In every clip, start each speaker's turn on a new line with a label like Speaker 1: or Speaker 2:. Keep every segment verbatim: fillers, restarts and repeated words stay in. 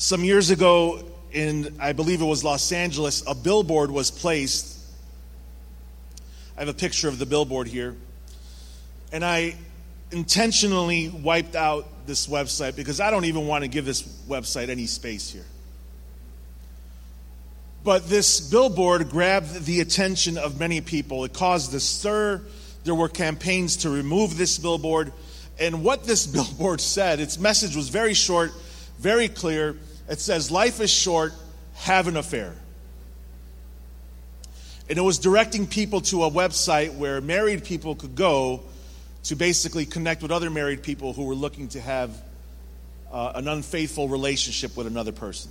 Speaker 1: Some years ago in, I believe it was Los Angeles, a billboard was placed. I have a picture of the billboard here. And I intentionally wiped out this website because I don't even want to give this website any space here. But this billboard grabbed the attention of many people. It caused a stir. There were campaigns to remove this billboard. And what this billboard said, its message was very short, very clear. It says, "Life is short, have an affair." And it was directing people to a website where married people could go to basically connect with other married people who were looking to have uh, an unfaithful relationship with another person.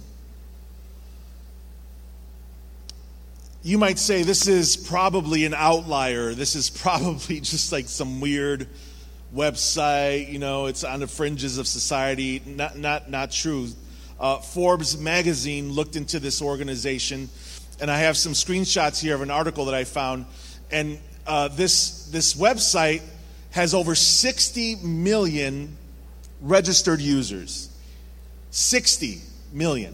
Speaker 1: You might say this is probably an outlier. This is probably just like some weird website, you know, it's on the fringes of society. Not not not true. Uh, Forbes magazine looked into this organization, and I have some screenshots here of an article that I found. And uh, this this website has over sixty million registered users. sixty million.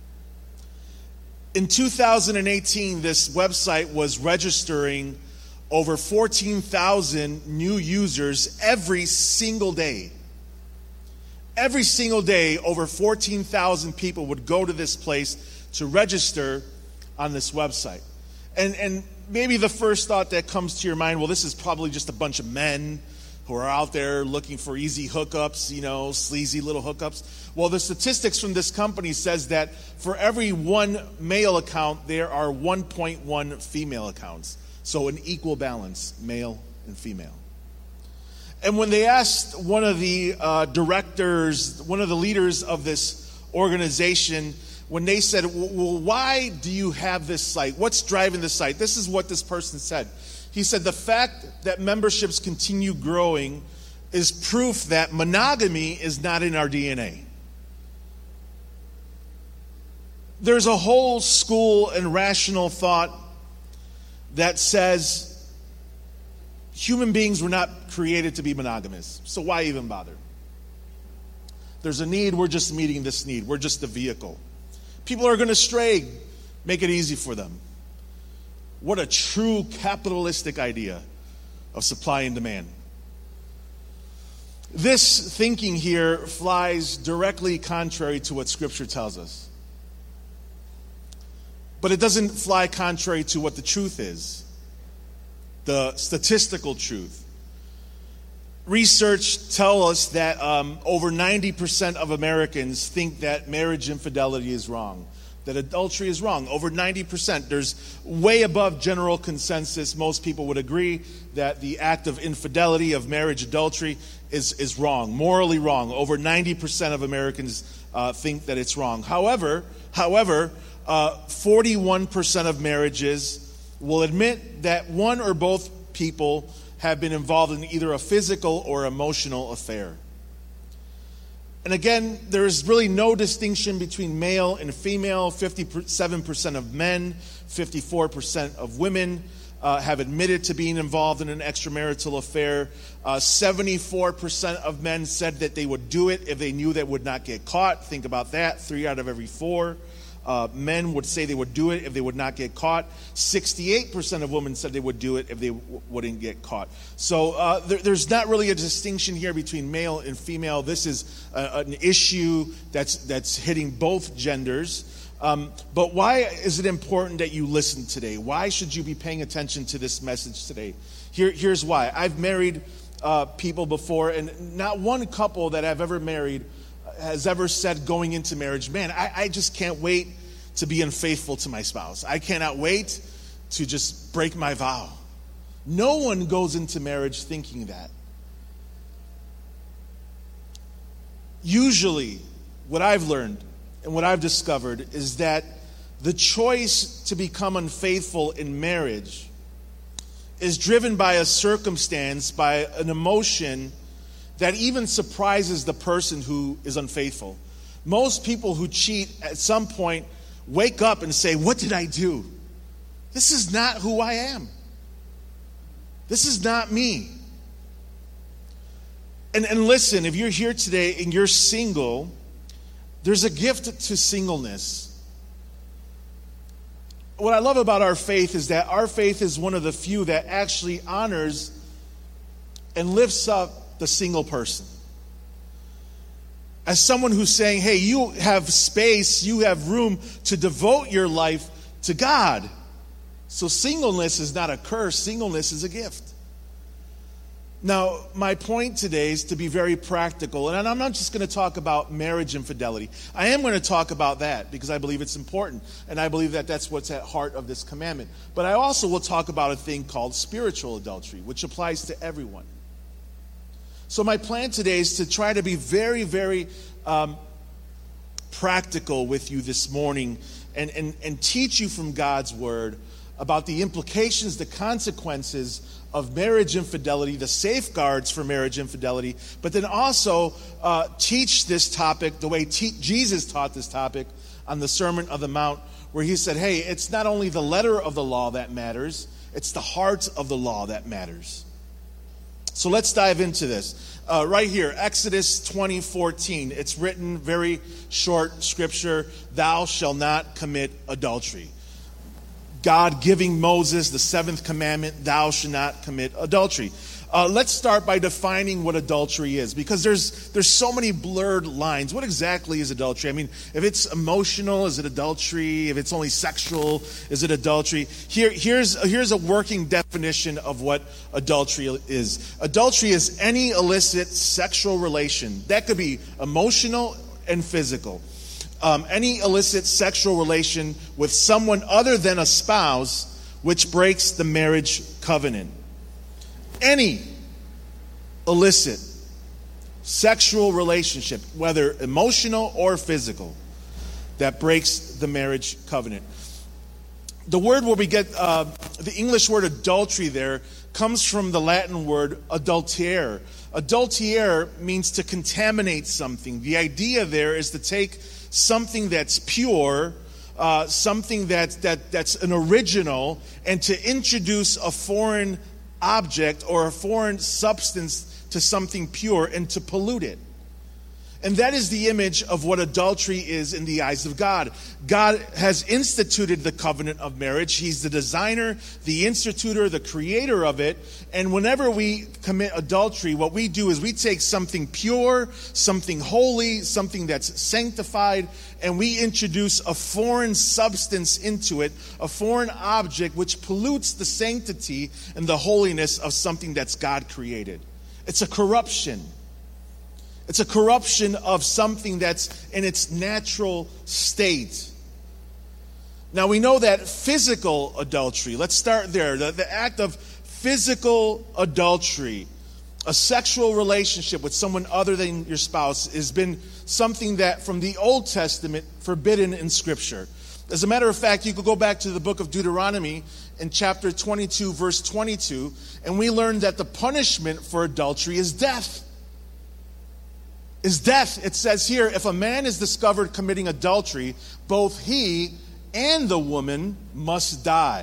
Speaker 1: In two thousand eighteen, this website was registering over fourteen thousand new users every single day. Every single day, over fourteen thousand people would go to this place to register on this website. And, and maybe the first thought that comes to your mind, well, this is probably just a bunch of men who are out there looking for easy hookups, you know, sleazy little hookups. Well, the statistics from this company says that for every one male account, there are one point one female accounts. So an equal balance, male and female. And when they asked one of the uh, directors, one of the leaders of this organization, when they said, well, why do you have this site? What's driving the site? This is what this person said. He said, the fact that memberships continue growing is proof that monogamy is not in our D N A. There's a whole school and rational thought that says human beings were not created to be monogamous. So why even bother? There's a need, we're just meeting this need. We're just the vehicle. People are going to stray. Make it easy for them. What a true capitalistic idea of supply and demand. This thinking here flies directly contrary to what Scripture tells us. But it doesn't fly contrary to what the truth is, the statistical truth. Research tells us that um, over ninety percent of Americans think that marriage infidelity is wrong, that adultery is wrong. Over ninety percent. There's way above general consensus. Most people would agree that the act of infidelity, of marriage adultery, is, is wrong, morally wrong. Over ninety percent of Americans uh, think that it's wrong. However, however, uh, forty-one percent of marriages will admit that one or both people have been involved in either a physical or emotional affair. And again, there is really no distinction between male and female. fifty-seven percent of men, fifty-four percent of women uh, have admitted to being involved in an extramarital affair. Uh, seventy-four percent of men said that they would do it if they knew they would not get caught. Think about that, three out of every four. Uh, men would say they would do it if they would not get caught. sixty-eight percent of women said they would do it if they w- wouldn't get caught. So uh, there, there's not really a distinction here between male and female. This is a, an issue that's that's hitting both genders. Um, but why is it important that you listen today? Why should you be paying attention to this message today? Here, here's why. I've married uh, people before, and not one couple that I've ever married has ever said going into marriage, man, I, I just can't wait to be unfaithful to my spouse. I cannot wait to just break my vow. No one goes into marriage thinking that. Usually, what I've learned and what I've discovered is that the choice to become unfaithful in marriage is driven by a circumstance, by an emotion that even surprises the person who is unfaithful. Most people who cheat at some point wake up and say, what did I do? This is not who I am. This is not me. And, and listen, if you're here today and you're single, There's a gift to singleness. What I love about our faith is that our faith is one of the few that actually honors and lifts up the single person. As someone who's saying, hey, you have space, you have room to devote your life to God. So singleness is not a curse, singleness is a gift. Now, my point today is to be very practical, and I'm not just going to talk about marriage infidelity. I am going to talk about that because I believe it's important, and I believe that that's what's at heart of this commandment. But I also will talk about a thing called spiritual adultery, which applies to everyone. So my plan today is to try to be very, very um, practical with you this morning and, and, and teach you from God's Word about the implications, the consequences of marriage infidelity, the safeguards for marriage infidelity, but then also uh, teach this topic the way te- Jesus taught this topic on the Sermon on the Mount, where he said, hey, it's not only the letter of the law that matters, it's the heart of the law that matters. So let's dive into this. Uh, right here, Exodus twenty fourteen. It's written, very short scripture, thou shalt not commit adultery. God giving Moses the seventh commandment, thou shalt not commit adultery. Uh, let's start by defining what adultery is, because there's there's so many blurred lines. What exactly is adultery? I mean, if it's emotional, is it adultery? If it's only sexual, is it adultery? Here, here's, here's a working definition of what adultery is. Adultery is any illicit sexual relation. That could be emotional and physical. Um, any illicit sexual relation with someone other than a spouse, which breaks the marriage covenant. Any illicit sexual relationship, whether emotional or physical, that breaks the marriage covenant. The word where we get uh, the English word adultery there comes from the Latin word adultere. Adultere means to contaminate something. The idea there is to take something that's pure, uh, something that, that that's an original, and to introduce a foreign object or a foreign substance to something pure and to pollute it. And that is the image of what adultery is in the eyes of God. God has instituted the covenant of marriage. He's the designer, the institutor, the creator of it. And whenever we commit adultery, what we do is we take something pure, something holy, something that's sanctified, and we introduce a foreign substance into it, a foreign object which pollutes the sanctity and the holiness of something that's God created. It's a corruption. It's a corruption of something that's in its natural state. Now we know that physical adultery, let's start there. The, the act of physical adultery, a sexual relationship with someone other than your spouse, has been something that from the Old Testament forbidden in Scripture. As a matter of fact, you could go back to the book of Deuteronomy in chapter twenty-two, verse twenty-two, and we learn that the punishment for adultery is death. Is death. It says here, if a man is discovered committing adultery, both he and the woman must die.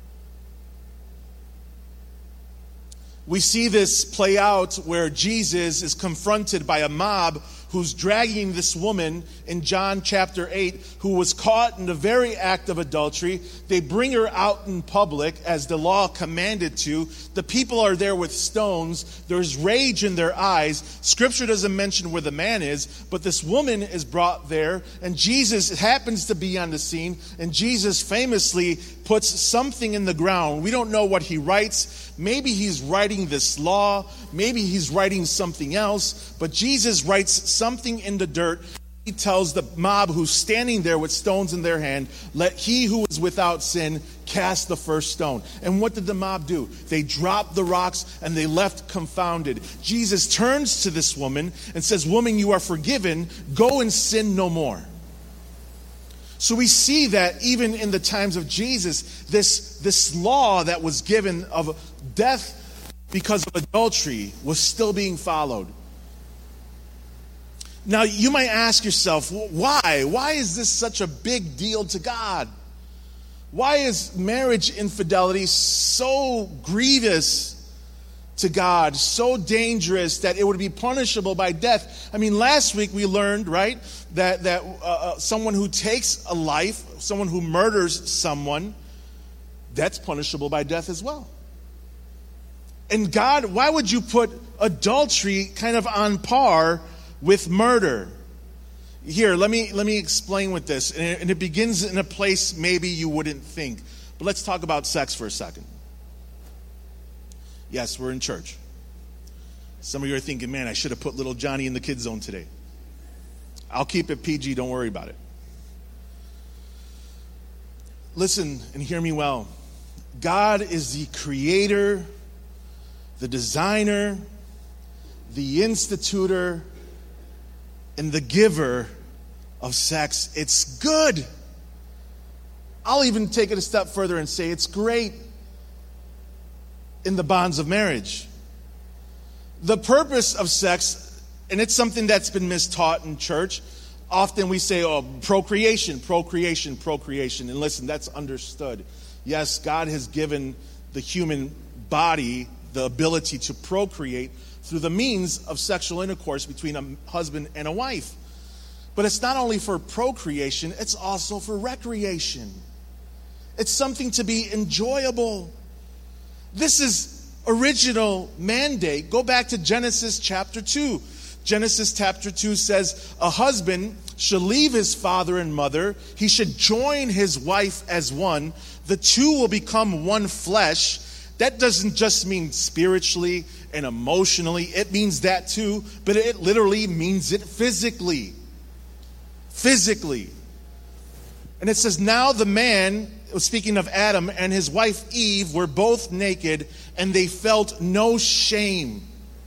Speaker 1: We see this play out where Jesus is confronted by a mob who's dragging this woman in John chapter eight, who was caught in the very act of adultery. They bring her out in public as the law commanded to. The people are there with stones. There's rage in their eyes. Scripture doesn't mention where the man is, but this woman is brought there, and Jesus happens to be on the scene, and Jesus famously puts something in the ground. We don't know what he writes. Maybe he's writing this law. Maybe he's writing something else. But Jesus writes something in the dirt. He tells the mob who's standing there with stones in their hand, let he who is without sin cast the first stone. And what did the mob do? They dropped the rocks and they left confounded. Jesus turns to this woman and says, woman, you are forgiven. Go and sin no more. So we see that even in the times of Jesus, this, this law that was given of death because of adultery was still being followed. Now, you might ask yourself, why? Why is this such a big deal to God? Why is marriage infidelity so grievous to God, so dangerous that it would be punishable by death. I mean, last week we learned, right, that, that uh, someone who takes a life, someone who murders someone, that's punishable by death as well. And God, why would you put adultery kind of on par with murder? Here, let me let me explain with this. And it, and it begins in a place maybe you wouldn't think. But let's talk about sex for a second. Yes, we're in church. Some of you are thinking, man, I should have put little Johnny in the kids zone today. I'll keep it P G, don't worry about it. Listen and hear me well. God is the creator, the designer, the institutor, and the giver of sex. It's good. I'll even take it a step further and say it's great in the bonds of marriage. The purpose of sex, and it's something that's been mistaught in church. Often we say, oh, procreation, procreation, procreation. And listen, that's understood. Yes, God has given the human body the ability to procreate through the means of sexual intercourse between a husband and a wife. But it's not only for procreation, it's also for recreation. It's something to be enjoyable. This is original mandate. Go back to Genesis chapter two. Genesis chapter two says, a husband should leave his father and mother. He should join his wife as one. The two will become one flesh. That doesn't just mean spiritually and emotionally. It means that too, but it literally means it physically. Physically. And it says, now the man, speaking of Adam, and his wife Eve were both naked, and they felt no shame.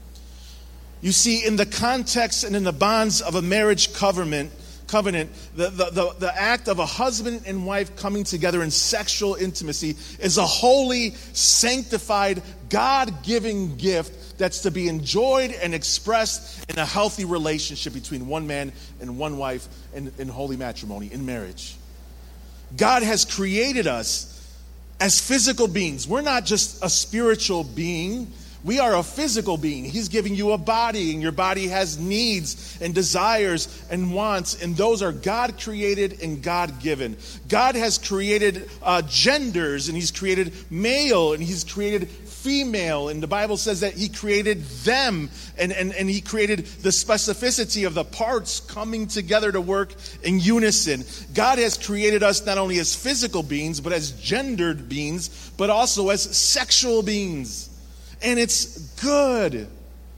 Speaker 1: You see, in the context and in the bonds of a marriage covenant, covenant, the, the, the, the act of a husband and wife coming together in sexual intimacy is a holy, sanctified, God-giving gift that's to be enjoyed and expressed in a healthy relationship between one man and one wife in, in holy matrimony, in marriage. God has created us as physical beings. We're not just a spiritual being. We are a physical being. He's giving you a body, and your body has needs and desires and wants, and those are God-created and God-given. God has created uh, genders, and He's created male, and He's created female, and the Bible says that He created them, and, and, and He created the specificity of the parts coming together to work in unison. God has created us not only as physical beings, but as gendered beings, but also as sexual beings. And it's good.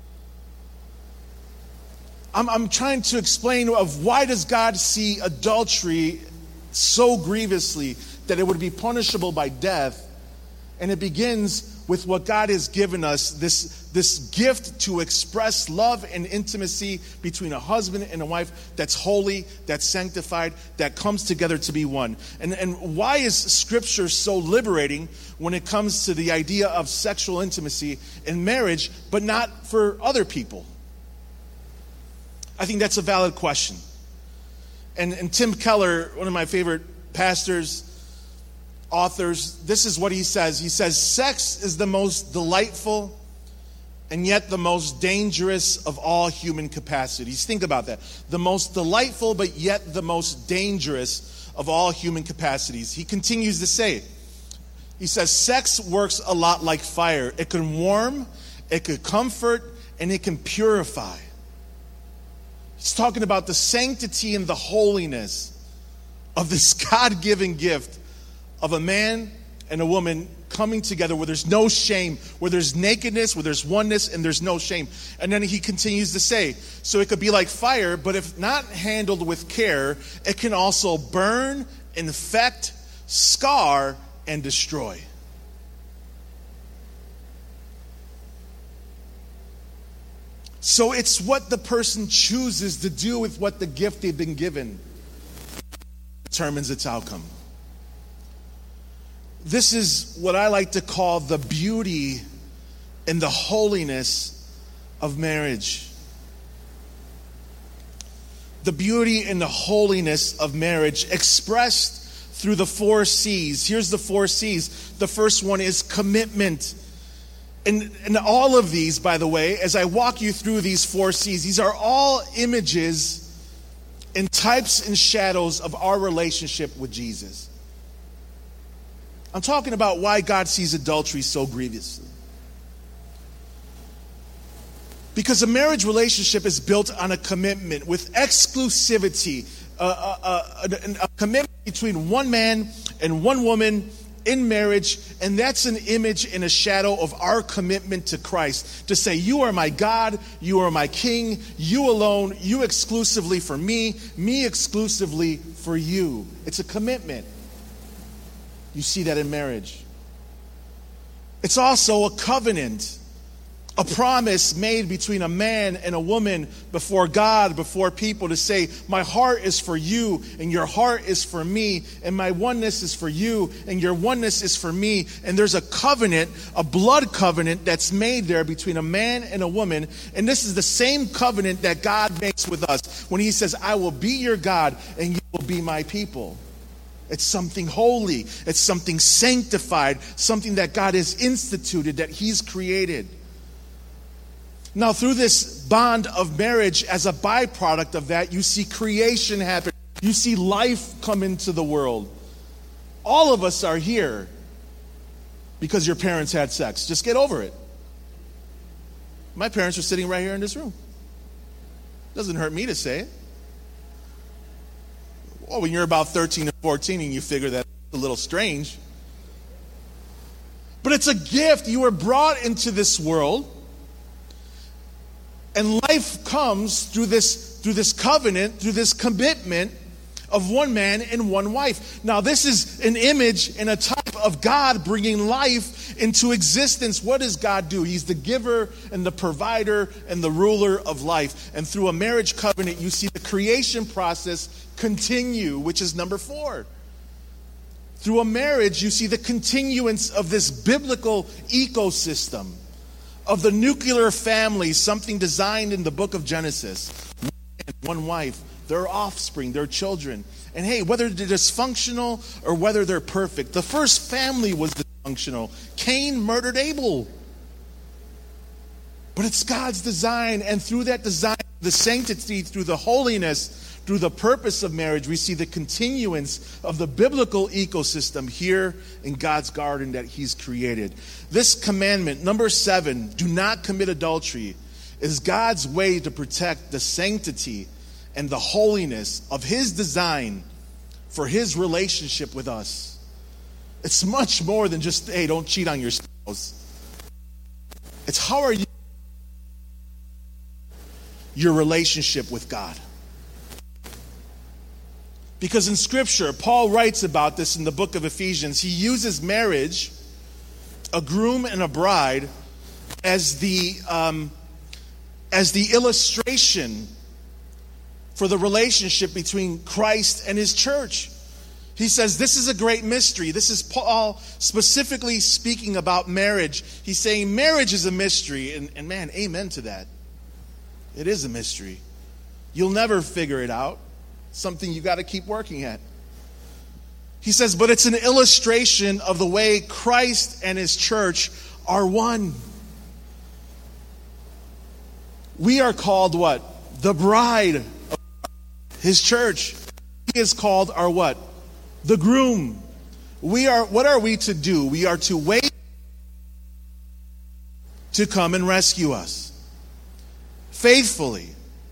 Speaker 1: I'm, I'm trying to explain of why does God see adultery so grievously that it would be punishable by death. And it begins with what God has given us, this, this gift to express love and intimacy between a husband and a wife that's holy, that's sanctified, that comes together to be one. And, and why is Scripture so liberating when it comes to the idea of sexual intimacy in marriage, but not for other people? I think that's a valid question. And, and Tim Keller, one of my favorite pastors, authors, this is what he says. He says, sex is the most delightful and yet the most dangerous of all human capacities. Think about that. The most delightful but yet the most dangerous of all human capacities. He continues to say, he says, sex works a lot like fire. It can warm, it can comfort, and it can purify. He's talking about the sanctity and the holiness of this God-given gift of a man and a woman coming together where there's no shame, where there's nakedness, where there's oneness, and there's no shame. And then he continues to say, so it could be like fire, but if not handled with care, it can also burn, infect, scar, and destroy. So it's what the person chooses to do with what the gift they've been given determines its outcome. This is what I like to call the beauty and the holiness of marriage. The beauty and the holiness of marriage expressed through the four C's. Here's the four C's. The first one is commitment. And, and all of these, by the way, as I walk you through these four C's, these are all images and types and shadows of our relationship with Jesus. I'm talking about why God sees adultery so grievously. Because a marriage relationship is built on a commitment with exclusivity, a, a, a, a commitment between one man and one woman in marriage, and that's an image and a shadow of our commitment to Christ. To say, you are my God, you are my King, you alone, you exclusively for me, me exclusively for you. It's a commitment. You see that in marriage. It's also a covenant, a promise made between a man and a woman before God, before people, to say, my heart is for you and your heart is for me, and my oneness is for you and your oneness is for me. And there's a covenant, a blood covenant that's made there between a man and a woman. And this is the same covenant that God makes with us when he says, I will be your God and you will be my people. It's something holy. It's something sanctified, something that God has instituted, that he's created. Now, through this bond of marriage, as a byproduct of that, you see creation happen. You see life come into the world. All of us are here because your parents had sex. Just get over it. My parents are sitting right here in this room. Doesn't hurt me to say it. Well, when you're about thirteen or fourteen and you figure that it's a little strange. But it's a gift. You were brought into this world. And life comes through this, through this covenant, through this commitment of one man and one wife. Now, this is an image and a type of God bringing life into existence. What does God do? He's the giver and the provider and the ruler of life. And through a marriage covenant, you see the creation process continue, which is number four. Through a marriage, you see the continuance of this biblical ecosystem, of the nuclear family, something designed in the book of Genesis. One man, one wife, their offspring, their children. And hey, whether they're dysfunctional or whether they're perfect, the first family was dysfunctional. Cain murdered Abel. But it's God's design, and through that design, the sanctity, through the holiness, through the purpose of marriage, we see the continuance of the biblical ecosystem here in God's garden that he's created. This commandment, number seven, do not commit adultery, is God's way to protect the sanctity and the holiness of his design for his relationship with us. It's much more than just, hey, don't cheat on your spouse. It's how are you, your relationship with God. Because in Scripture, Paul writes about this in the book of Ephesians. He uses marriage, a groom and a bride, as the um, as the illustration for the relationship between Christ and his church. He says this is a great mystery. This is Paul specifically speaking about marriage. He's saying marriage is a mystery. And, and man, amen to that. It is a mystery. You'll never figure it out. Something you got to keep working at. He says, but it's an illustration of the way Christ and his church are one. We are called what? The bride of his church. He is called our what? The groom. We are, what are we to do? We are to wait to come and rescue us. Faithfully.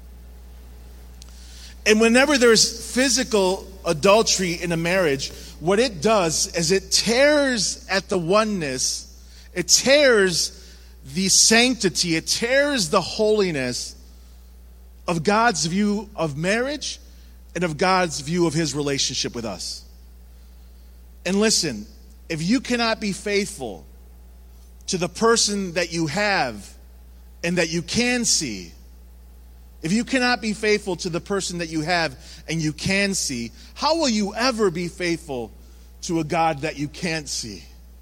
Speaker 1: And whenever there's physical adultery in a marriage, what it does is it tears at the oneness, it tears the sanctity, it tears the holiness of God's view of marriage and of God's view of his relationship with us. And listen, if you cannot be faithful to the person that you have and that you can see, if you cannot be faithful to the person that you have and you can see, how will you ever be faithful to a God that you can't see?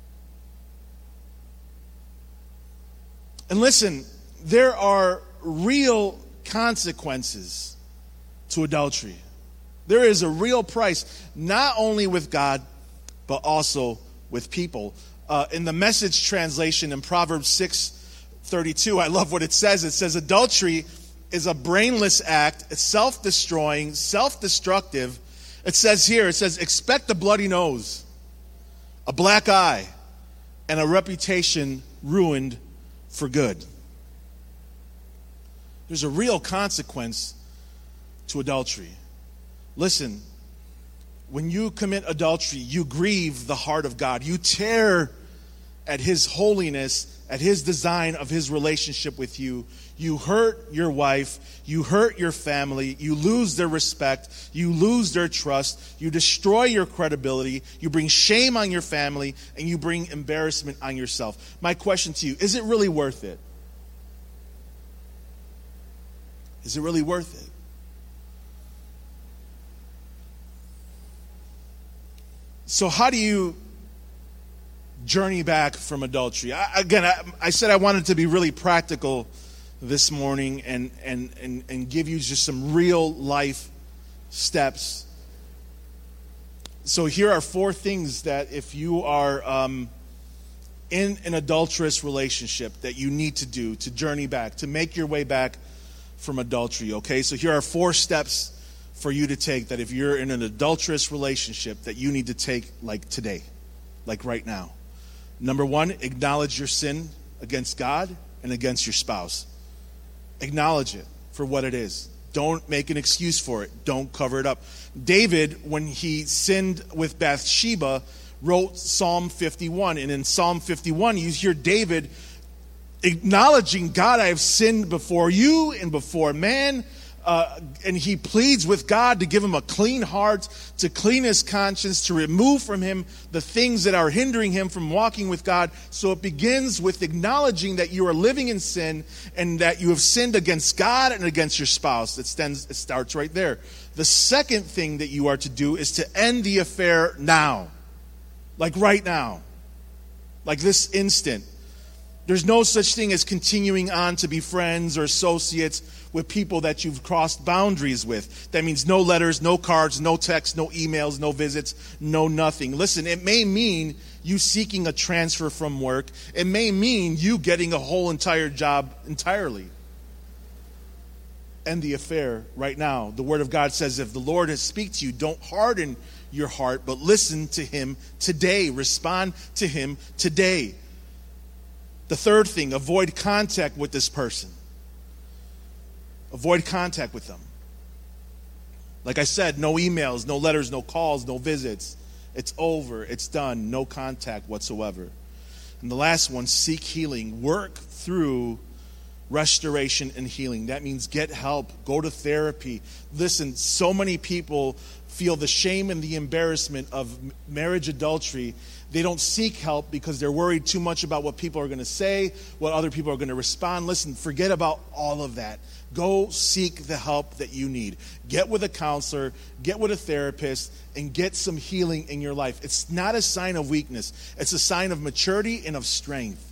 Speaker 1: And listen, there are real consequences to adultery. There is a real price, not only with God, but also with people. uh, in the Message translation in Proverbs six thirty-two, I love what it says. It says, adultery is a brainless act. It's self-destroying, self-destructive. It says here, it says, expect a bloody nose, a black eye, and a reputation ruined for good. There's a real consequence to adultery. Listen, when you commit adultery, you grieve the heart of God. You tear at His holiness, at His design of His relationship with you. You hurt your wife. You hurt your family. You lose their respect. You lose their trust. You destroy your credibility. You bring shame on your family, and you bring embarrassment on yourself. My question to you, is it really worth it? Is it really worth it? So how do you journey back from adultery? I, again, I, I said I wanted to be really practical this morning and, and, and, and give you just some real life steps. So here are four things that if you are um, in an adulterous relationship that you need to do to journey back, to make your way back from adultery, okay? So here are four steps for you to take that if you're in an adulterous relationship that you need to take like today, like right now. Number one, acknowledge your sin against God and against your spouse. Acknowledge it for what it is. Don't make an excuse for it. Don't cover it up. David, when he sinned with Bathsheba, wrote Psalm fifty-one. And in Psalm fifty-one, you hear David acknowledging, God, I have sinned before you and before man. Uh, and he pleads with God to give him a clean heart, to clean his conscience, to remove from him the things that are hindering him from walking with God. So it begins with acknowledging that you are living in sin and that you have sinned against God and against your spouse. It, stands, it starts right there. The second thing that you are to do is to end the affair now. Like right now. Like this instant. There's no such thing as continuing on to be friends or associates with people that you've crossed boundaries with. That means no letters, no cards, no texts, no emails, no visits, no nothing. Listen, it may mean you seeking a transfer from work. It may mean you getting a whole entire job entirely. End the affair right now. The Word of God says if the Lord has speak to you, don't harden your heart, but listen to Him today. Respond to Him today. The third thing, avoid contact with this person. Avoid contact with them. Like I said, no emails, no letters, no calls, no visits. It's over. It's done. No contact whatsoever. And the last one, seek healing. Work through restoration and healing. That means get help. Go to therapy. Listen, so many people feel the shame and the embarrassment of marriage adultery. They don't seek help because they're worried too much about what people are going to say, what other people are going to respond. Listen, forget about all of that. Go seek the help that you need. Get with a counselor, get with a therapist, and get some healing in your life. It's not a sign of weakness. It's a sign of maturity and of strength.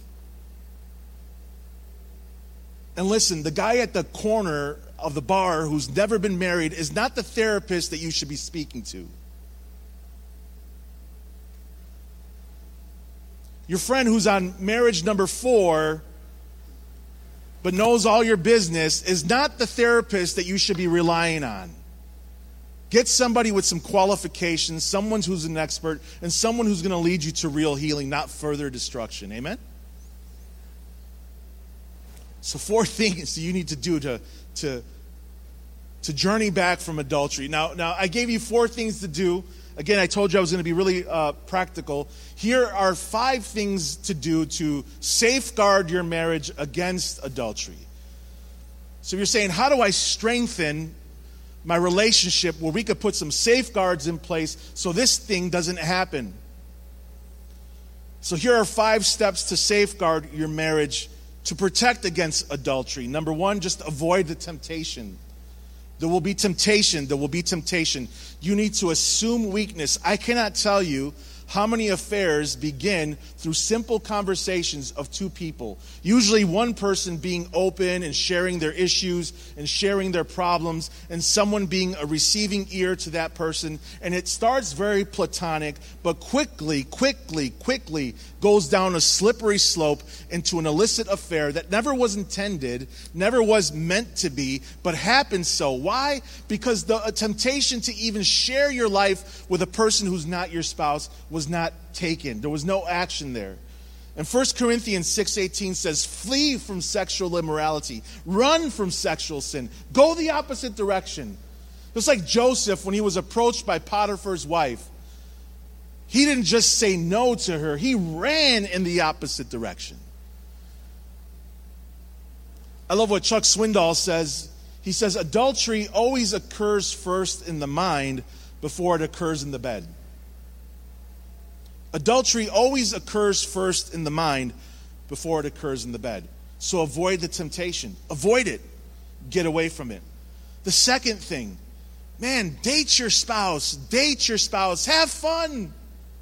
Speaker 1: And listen, the guy at the corner of the bar who's never been married is not the therapist that you should be speaking to. Your friend who's on marriage number four but knows all your business is not the therapist that you should be relying on. Get somebody with some qualifications, someone who's an expert, and someone who's going to lead you to real healing, not further destruction. Amen? So four things you need to do to, to, to journey back from adultery. Now, now, I gave you four things to do. Again, I told you I was going to be really uh, practical. Here are five things to do to safeguard your marriage against adultery. So if you're saying, how do I strengthen my relationship where we could put some safeguards in place so this thing doesn't happen? So here are five steps to safeguard your marriage to protect against adultery. Number one, just avoid the temptation. There will be temptation. There will be temptation. You need to assume weakness. I cannot tell you how many affairs begin through simple conversations of two people. Usually one person being open and sharing their issues and sharing their problems, and someone being a receiving ear to that person. And it starts very platonic, but quickly, quickly, quickly goes down a slippery slope into an illicit affair that never was intended, never was meant to be, but happened so. Why? Because the temptation to even share your life with a person who's not your spouse was not taken. There was no action there. And First Corinthians six eighteen says, flee from sexual immorality. Run from sexual sin. Go the opposite direction. Just like Joseph, when he was approached by Potiphar's wife, he didn't just say no to her. He ran in the opposite direction. I love what Chuck Swindoll says. He says, adultery always occurs first in the mind before it occurs in the bed. Adultery always occurs first in the mind before it occurs in the bed. So avoid the temptation. Avoid it. Get away from it. The second thing, man, date your spouse. Date your spouse. Have fun.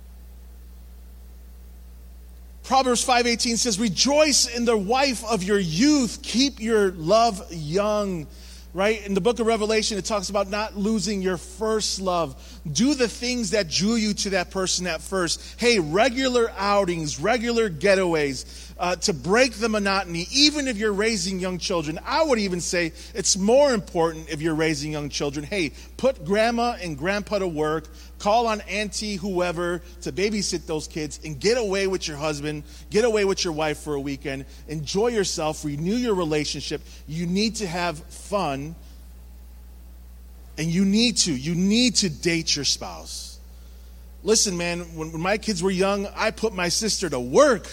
Speaker 1: Proverbs five eighteen says, rejoice in the wife of your youth. Keep your love young. Right? In the book of Revelation, it talks about not losing your first love. Do the things that drew you to that person at first. Hey, regular outings, regular getaways, uh, to break the monotony, even if you're raising young children. I would even say it's more important if you're raising young children. Hey, put grandma and grandpa to work. Call on auntie, whoever, to babysit those kids and get away with your husband, get away with your wife for a weekend. Enjoy yourself, renew your relationship. You need to have fun, and you need to. You need to date your spouse. Listen, man, when, when my kids were young, I put my sister to work.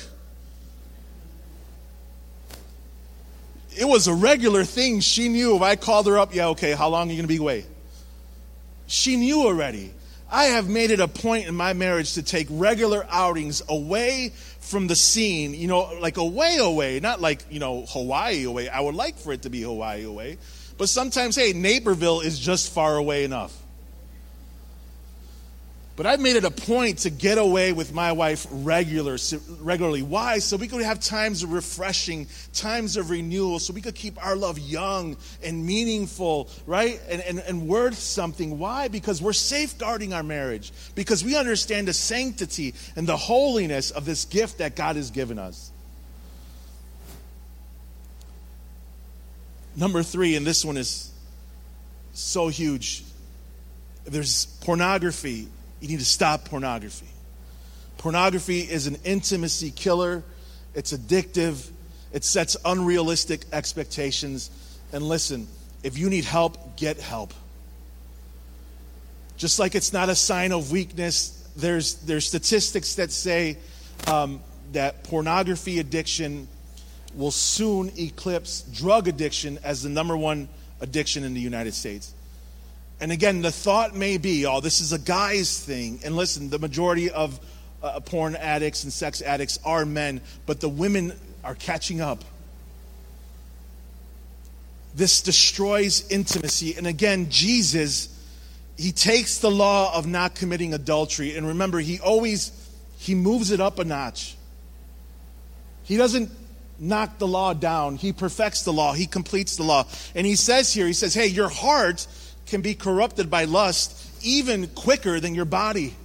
Speaker 1: It was a regular thing. She knew if I called her up, yeah, okay, how long are you going to be away? She knew already. I have made it a point in my marriage to take regular outings away from the scene, you know, like away, away, not like, you know, Hawaii away. I would like for it to be Hawaii away. But sometimes, hey, Naperville is just far away enough. But I've made it a point to get away with my wife regular, regularly. Why? So we could have times of refreshing, times of renewal, so we could keep our love young and meaningful, right? And, and, and worth something. Why? Because we're safeguarding our marriage. Because we understand the sanctity and the holiness of this gift that God has given us. Number three, and this one is so huge. There's pornography. You need to stop pornography. Pornography is an intimacy killer. It's addictive. It sets unrealistic expectations. And listen, if you need help, get help. Just like it's not a sign of weakness, there's, there's statistics that say um, that pornography addiction will soon eclipse drug addiction as the number one addiction in the United States. And again, the thought may be, oh, this is a guy's thing. And listen, the majority of uh, porn addicts and sex addicts are men, but the women are catching up. This destroys intimacy. And again, Jesus, he takes the law of not committing adultery. And remember, he always, he moves it up a notch. He doesn't knock the law down. He perfects the law. He completes the law. And he says here, he says, hey, your heart can be corrupted by lust even quicker than your body.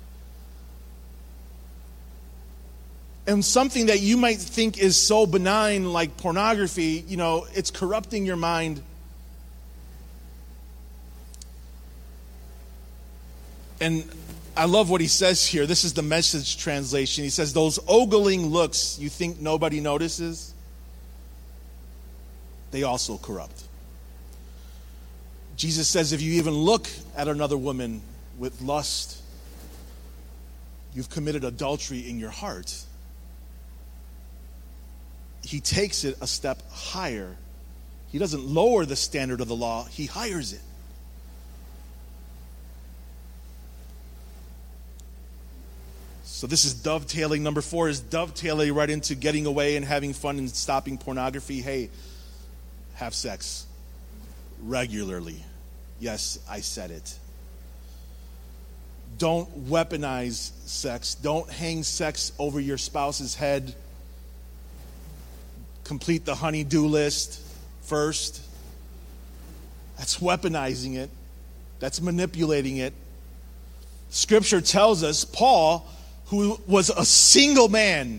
Speaker 1: And something that you might think is so benign like pornography, you know, it's corrupting your mind. And I love what he says here. This is the Message translation. He says, those ogling looks you think nobody notices, they also corrupt. Jesus says if you even look at another woman with lust, you've committed adultery in your heart. He takes it a step higher. He doesn't lower the standard of the law, he higher it. So this is dovetailing. Number four is dovetailing right into getting away and having fun and stopping pornography. Hey, have sex regularly. Yes, I said it. don't weaponize sex. Don't hang sex over your spouse's head. Complete the honey-do list first. That's weaponizing it. That's manipulating it. Scripture tells us Paul, who was a single man.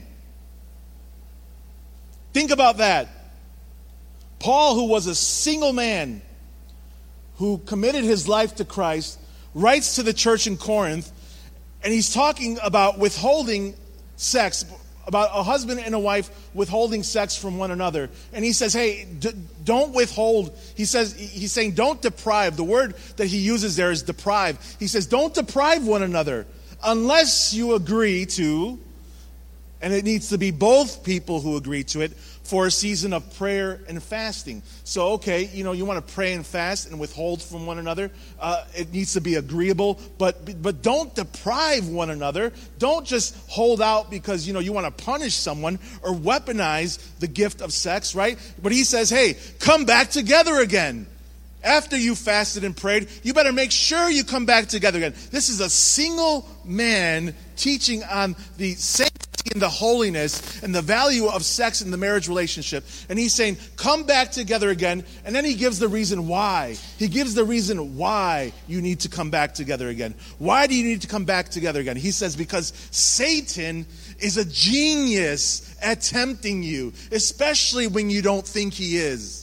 Speaker 1: Think about that. Paul, who was a single man, who committed his life to Christ, writes to the church in Corinth, and he's talking about withholding sex, about a husband and a wife withholding sex from one another. And he says, hey, d- don't withhold. He says, he's saying, don't deprive. The word that he uses there is deprive. He says, don't deprive one another unless you agree to, and it needs to be both people who agree to it, for a season of prayer and fasting. So, okay, you know, you want to pray and fast and withhold from one another. Uh, it needs to be agreeable, but but don't deprive one another. Don't just hold out because, you know, you want to punish someone or weaponize the gift of sex, right? But he says, hey, come back together again. After you fasted and prayed, you better make sure you come back together again. This is a single man teaching on the sanctity and the holiness and the value of sex in the marriage relationship. And he's saying, come back together again. And then he gives the reason why. He gives the reason why you need to come back together again. Why do you need to come back together again? He says, because Satan is a genius at tempting you, especially when you don't think he is.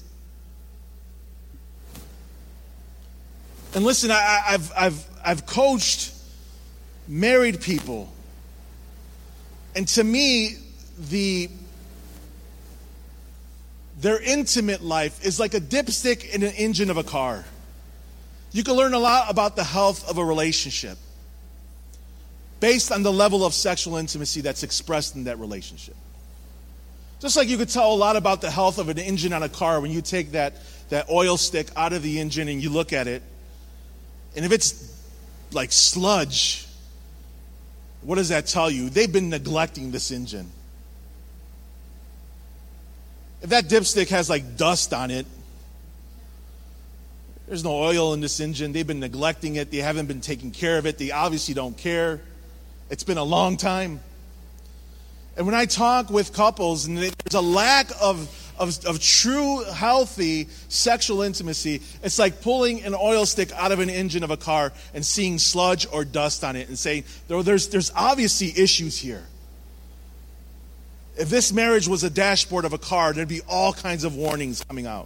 Speaker 1: And listen, I, I've I've I've coached married people, and to me, the their intimate life is like a dipstick in an engine of a car. You can learn a lot about the health of a relationship based on the level of sexual intimacy that's expressed in that relationship. Just like you could tell a lot about the health of an engine on a car when you take that that oil stick out of the engine and you look at it. And if it's like sludge, what does that tell you? They've been neglecting this engine. If that dipstick has like dust on it, there's no oil in this engine. They've been neglecting it. They haven't been taking care of it. They obviously don't care. It's been a long time. And when I talk with couples, and there's a lack of Of, of true, healthy sexual intimacy, it's like pulling an oil stick out of an engine of a car and seeing sludge or dust on it and saying, there's, there's obviously issues here. If this marriage was a dashboard of a car, there'd be all kinds of warnings coming out.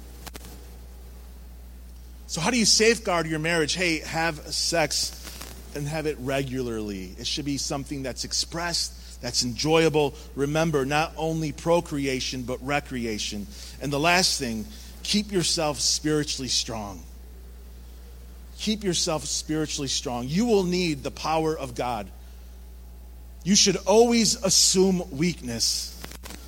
Speaker 1: So how do you safeguard your marriage? Hey, have sex and have it regularly. It should be something that's expressed, that's enjoyable. Remember, not only procreation, but recreation. And the last thing, keep yourself spiritually strong. Keep yourself spiritually strong. You will need the power of God. You should always assume weakness.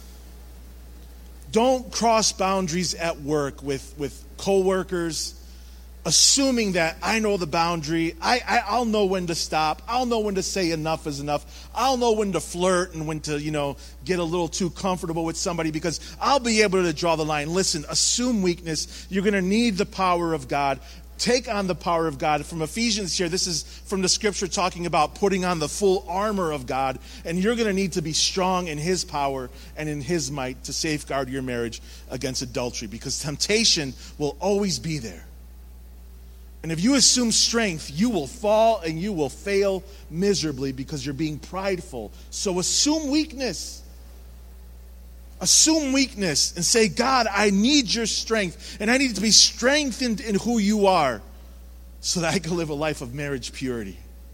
Speaker 1: Don't cross boundaries at work with, with coworkers, assuming that I know the boundary, I, I, I'll know when to stop, I'll know when to say enough is enough, I'll know when to flirt and when to, you know, get a little too comfortable with somebody because I'll be able to draw the line. Listen, assume weakness. You're going to need the power of God. Take on the power of God. From Ephesians here, this is from the scripture talking about putting on the full armor of God, and you're going to need to be strong in His power and in His might to safeguard your marriage against adultery, because temptation will always be there. And if you assume strength, you will fall and you will fail miserably because you're being prideful. So assume weakness. Assume weakness and say, God, I need your strength. And I need to be strengthened in who you are so that I can live a life of marriage purity.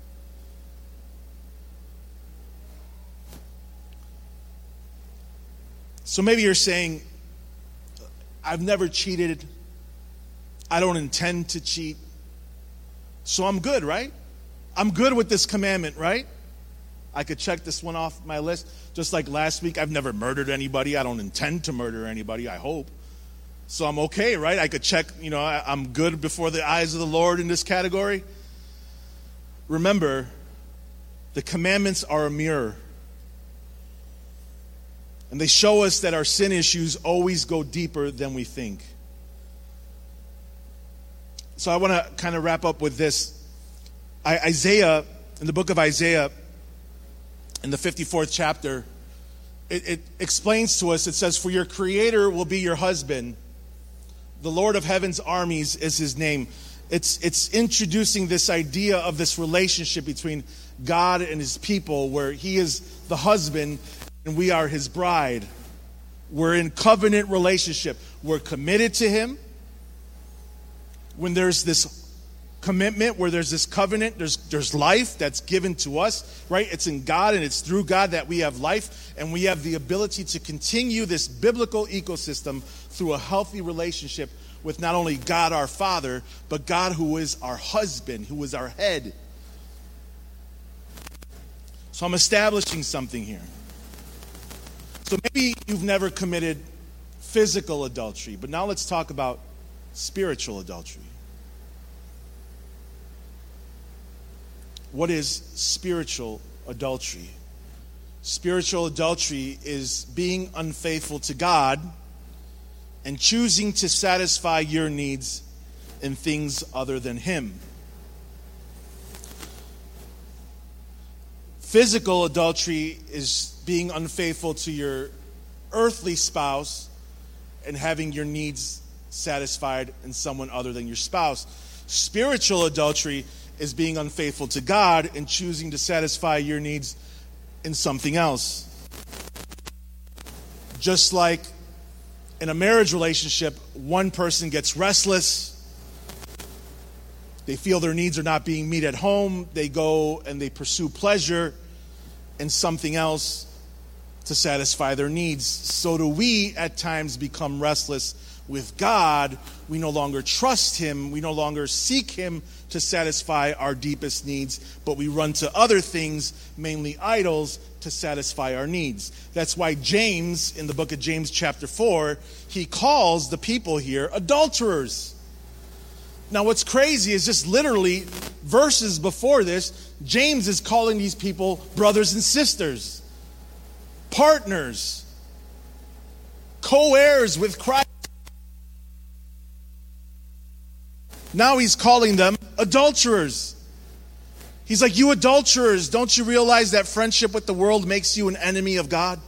Speaker 1: So maybe you're saying, I've never cheated. I don't intend to cheat. So I'm good, right? I'm good with this commandment, right? I could check this one off my list. Just like last week, I've never murdered anybody. I don't intend to murder anybody, I hope. So I'm okay, right? I could check, you know, I, I'm good before the eyes of the Lord in this category. Remember, the commandments are a mirror. And they show us that our sin issues always go deeper than we think. So I want to kind of wrap up with this. I, Isaiah in the book of Isaiah, in the fifty-fourth chapter, it, it explains to us, it says, "For your Creator will be your husband. The Lord of heaven's armies is his name." It's, it's introducing this idea of this relationship between God and his people, where he is the husband and we are his bride. We're in covenant relationship. We're committed to him. When there's this commitment, where there's this covenant, there's there's life that's given to us, right? It's in God and it's through God that we have life, and we have the ability to continue this biblical ecosystem through a healthy relationship with not only God our Father, but God who is our husband, who is our head. So I'm establishing something here. So maybe you've never committed physical adultery, but now let's talk about spiritual adultery. What is spiritual adultery? Spiritual adultery is being unfaithful to God and choosing to satisfy your needs in things other than him. Physical adultery is being unfaithful to your earthly spouse and having your needs satisfied in someone other than your spouse. Spiritual adultery is being unfaithful to God and choosing to satisfy your needs in something else. Just like in a marriage relationship, one person gets restless. They feel their needs are not being met at home. They go and they pursue pleasure in something else to satisfy their needs. So do we at times become restless with God. We no longer trust him. We no longer seek him to satisfy our deepest needs, but we run to other things, mainly idols, to satisfy our needs. That's why James, in the book of James chapter four, he calls the people here adulterers. Now what's crazy is just literally verses before this, James is calling these people brothers and sisters, partners, co-heirs with Christ. Now he's calling them adulterers. He's like, you adulterers, don't you realize that friendship with the world makes you an enemy of God?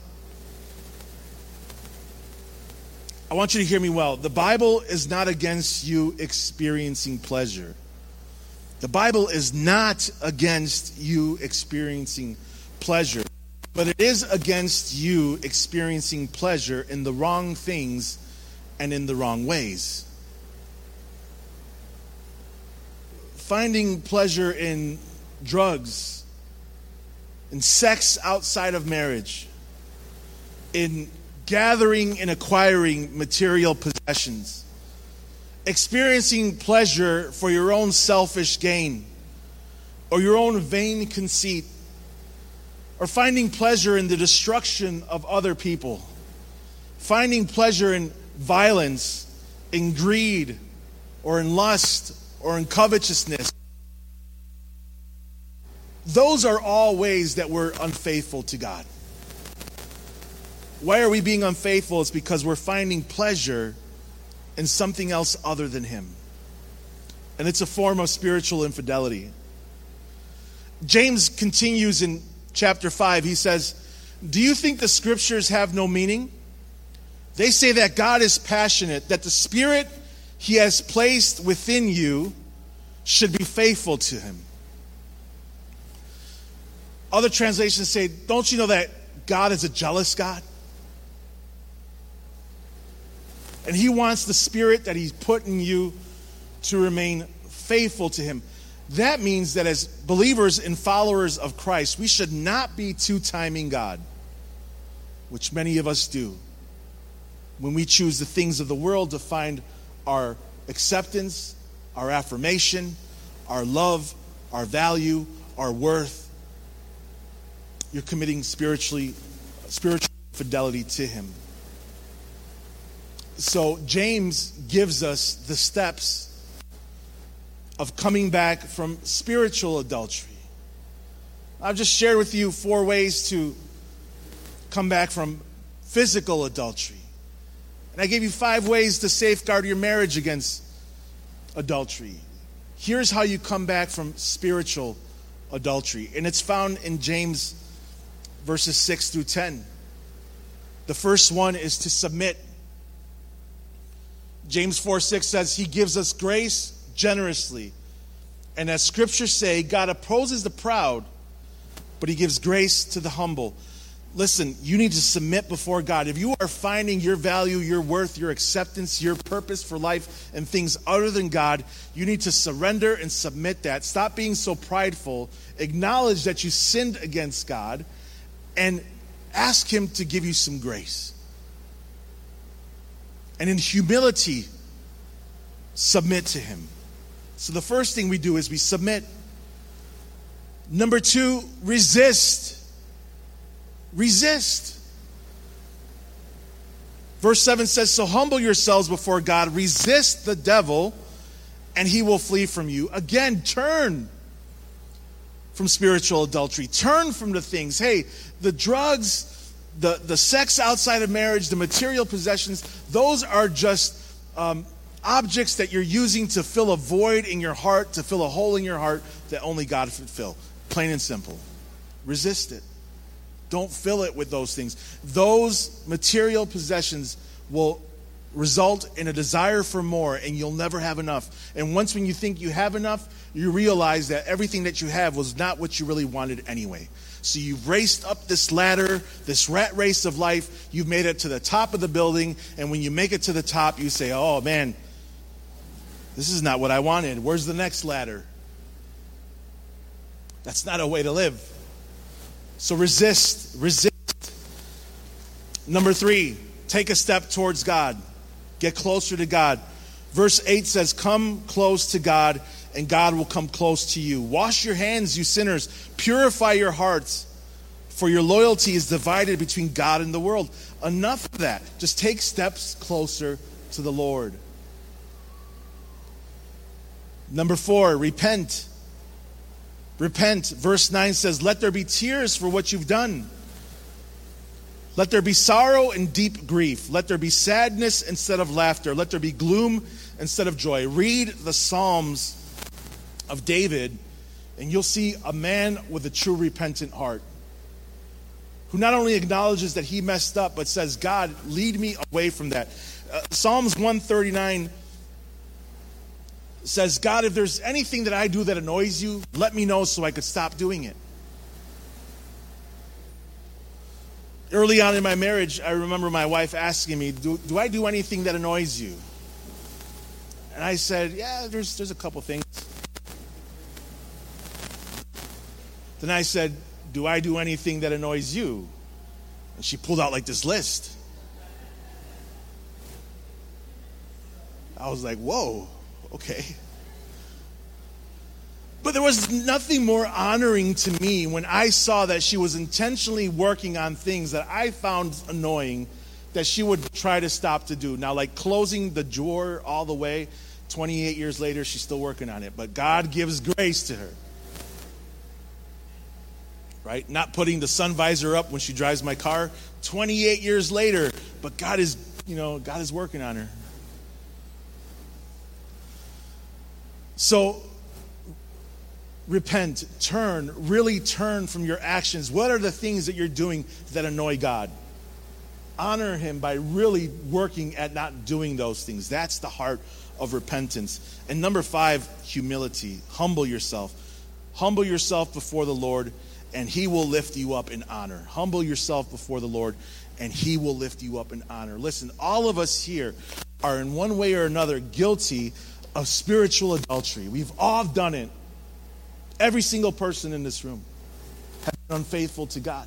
Speaker 1: I want you to hear me well. The Bible is not against you experiencing pleasure. The Bible is not against you experiencing pleasure, but it is against you experiencing pleasure in the wrong things and in the wrong ways. Finding pleasure in drugs, in sex outside of marriage, in gathering and acquiring material possessions, experiencing pleasure for your own selfish gain or your own vain conceit, or finding pleasure in the destruction of other people, finding pleasure in violence, in greed, or in lust, or in covetousness. Those are all ways that we're unfaithful to God. Why are we being unfaithful? It's because we're finding pleasure in something else other than him. And it's a form of spiritual infidelity. James continues in chapter five. He says, do you think the scriptures have no meaning? They say that God is passionate, that the Spirit he has placed within you should be faithful to him. Other translations say, don't you know that God is a jealous God? And he wants the Spirit that he's put in you to remain faithful to him. That means that as believers and followers of Christ, we should not be two-timing God, which many of us do, when we choose the things of the world to find our acceptance, our affirmation, our love, our value, our worth. You're committing spiritually, spiritual fidelity to him. So James gives us the steps of coming back from spiritual adultery. I've just shared with you four ways to come back from physical adultery. And I gave you five ways to safeguard your marriage against adultery. Here's how you come back from spiritual adultery. And it's found in James verses six through ten. The first one is to submit. James four six says he gives us grace generously. And as scriptures say, God opposes the proud, but he gives grace to the humble. Listen, you need to submit before God. If you are finding your value, your worth, your acceptance, your purpose for life and things other than God, you need to surrender and submit that. Stop being so prideful. Acknowledge that you sinned against God and ask him to give you some grace. And in humility, submit to him. So the first thing we do is we submit. Number two, resist. Resist. Verse seven says, so humble yourselves before God, resist the devil, and he will flee from you. Again, turn from spiritual adultery. Turn from the things. Hey, the drugs, the, the sex outside of marriage, the material possessions, those are just um, objects that you're using to fill a void in your heart, to fill a hole in your heart that only God can fill. Plain and simple. Resist it. Don't fill it with those things. Those material possessions will result in a desire for more, and you'll never have enough. And once when you think you have enough, you realize that everything that you have was not what you really wanted anyway. So you've raced up this ladder, this rat race of life. You've made it to the top of the building, and when you make it to the top, you say, oh man, this is not what I wanted. Where's the next ladder? That's not a way to live. So resist, resist. Number three, take a step towards God. Get closer to God. Verse eight says, come close to God, and God will come close to you. Wash your hands, you sinners. Purify your hearts, for your loyalty is divided between God and the world. Enough of that. Just take steps closer to the Lord. Number four, repent. Repent. Verse nine says, let there be tears for what you've done. Let there be sorrow and deep grief. Let there be sadness instead of laughter. Let there be gloom instead of joy. Read the Psalms of David, and you'll see a man with a true repentant heart, who not only acknowledges that he messed up, but says, God, lead me away from that. Uh, Psalms one thirty-nine says, God, if there's anything that I do that annoys you, let me know so I could stop doing it. Early on in my marriage, I remember my wife asking me, do, do I do anything that annoys you? And I said, yeah, there's, there's a couple things. Then I said, do I do anything that annoys you? And she pulled out like this list. I was like, whoa. Okay. But there was nothing more honoring to me when I saw that she was intentionally working on things that I found annoying that she would try to stop to do. Now, like closing the drawer all the way, twenty-eight years later, she's still working on it. But God gives grace to her. Right? Not putting the sun visor up when she drives my car, twenty-eight years later. But God is, you know, God is working on her. So, repent, turn, really turn from your actions. What are the things that you're doing that annoy God? Honor him by really working at not doing those things. That's the heart of repentance. And number five, humility. Humble yourself. Humble yourself before the Lord, and he will lift you up in honor. Humble yourself before the Lord, and he will lift you up in honor. Listen, all of us here are in one way or another guilty of spiritual adultery. We've all done it. Every single person in this room has been unfaithful to God.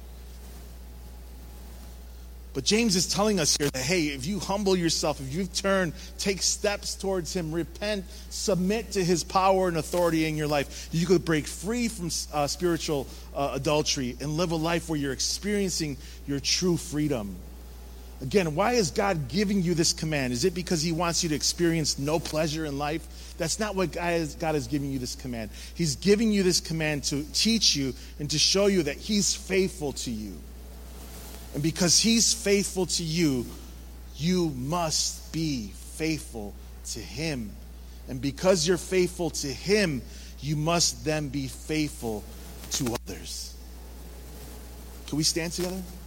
Speaker 1: But James is telling us here that, hey, if you humble yourself, if you turn, take steps towards him, repent, submit to his power and authority in your life, you could break free from uh, spiritual uh, adultery and live a life where you're experiencing your true freedom. Again, why is God giving you this command? Is it because he wants you to experience no pleasure in life? That's not what God is, God is giving you this command. He's giving you this command to teach you and to show you that he's faithful to you. And because he's faithful to you, you must be faithful to him. And because you're faithful to him, you must then be faithful to others. Can we stand together?